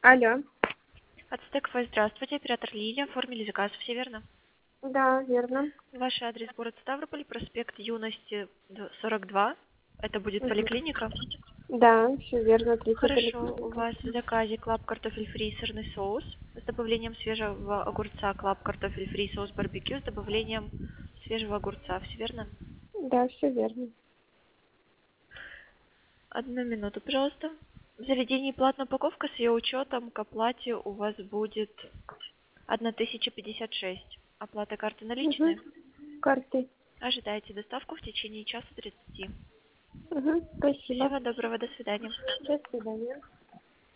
Алло. Ацтек Фест, здравствуйте, оператор Лилия, оформили заказ, все верно? Да, верно. Ваш адрес город Ставрополь, проспект Юности, 42, это будет Мгм. поликлиника. Да, все верно, третья Хорошо, у поликлиника. вас в заказе клаб картофель фри сырный соус с добавлением свежего огурца, клаб картофель фри соус барбекю с добавлением свежего огурца, все верно? Да, все верно. Одну минуту, пожалуйста. В заведении платная упаковка с ее учетом к оплате у вас будет 1056. Оплата карты Угу. наличные. Карты. Ожидайте доставку в течение часа 30. Угу. Спасибо. Всего доброго, до свидания. До свидания.